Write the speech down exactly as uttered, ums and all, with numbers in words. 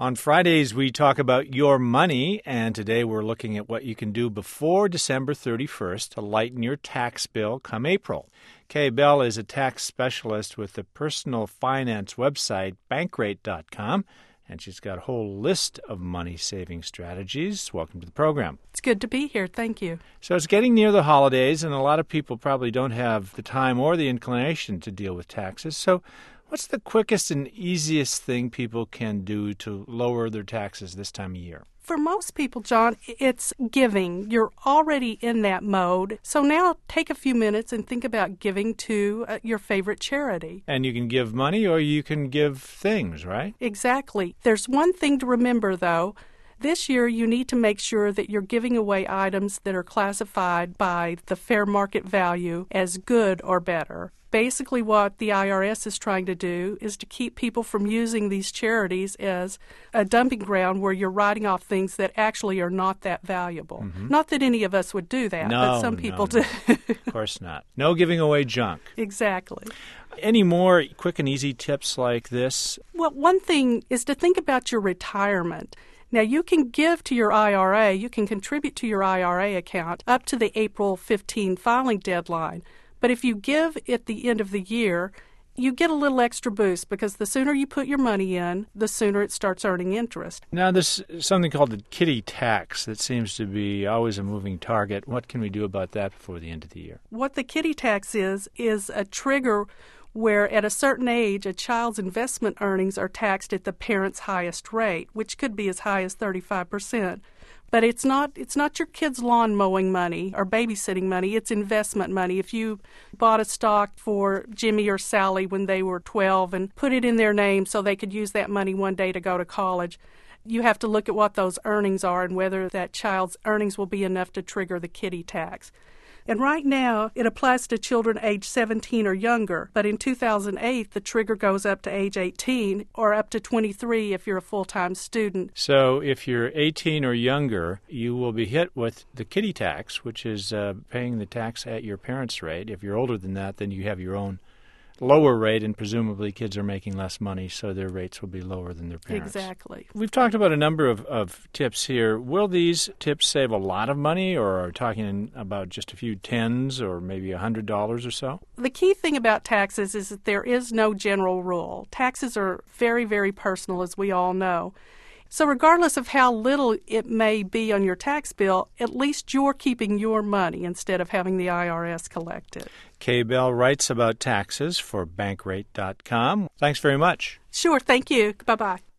On Fridays, we talk about your money, and today we're looking at what you can do before December thirty-first to lighten your tax bill come April. Kay Bell is a tax specialist with the personal finance website bankrate dot com, and she's got a whole list of money-saving strategies. Welcome to the program. It's good to be here. Thank you. So it's getting near the holidays, and a lot of people probably don't have the time or the inclination to deal with taxes. So what's the quickest and easiest thing people can do to lower their taxes this time of year? For most people, John, it's giving. You're already in that mode. So now take a few minutes and think about giving to uh, your favorite charity. And you can give money or you can give things, right? Exactly. There's one thing to remember, though. This year, you need to make sure that you're giving away items that are classified by the fair market value as good or better. Basically, what the I R S is trying to do is to keep people from using these charities as a dumping ground where you're writing off things that actually are not that valuable. Mm-hmm. Not that any of us would do that, no, but some people no, do. No. Of course not. No giving away junk. Exactly. Any more quick and easy tips like this? Well, one thing is to think about your retirement. Now, you can give to your I R A, you can contribute to your I R A account up to the April fifteenth filing deadline. But if you give at the end of the year, you get a little extra boost because the sooner you put your money in, the sooner it starts earning interest. Now, there's something called the kiddie tax that seems to be always a moving target. What can we do about that before the end of the year? What the kiddie tax is, is a trigger where at a certain age, a child's investment earnings are taxed at the parent's highest rate, which could be as high as thirty-five percent. But it's not it's not your kid's lawn mowing money or babysitting money. It's investment money. If you bought a stock for Jimmy or Sally when they were twelve and put it in their name so they could use that money one day to go to college, you have to look at what those earnings are and whether that child's earnings will be enough to trigger the kiddie tax. And right now, it applies to children age seventeen or younger. But in two thousand eight, the trigger goes up to age eighteen or up to twenty-three if you're a full-time student. So if you're eighteen or younger, you will be hit with the kiddie tax, which is uh, paying the tax at your parents' rate. If you're older than that, then you have your own lower rate, and presumably kids are making less money, so their rates will be lower than their parents. Exactly. We've talked about a number of, of tips here. Will these tips save a lot of money, or are we talking about just a few tens or maybe one hundred dollars or so? The key thing about taxes is that there is no general rule. Taxes are very, very personal, as we all know. So regardless of how little it may be on your tax bill, at least you're keeping your money instead of having the I R S collect it. Kay Bell writes about taxes for bankrate dot com. Thanks very much. Sure, thank you. Bye-bye.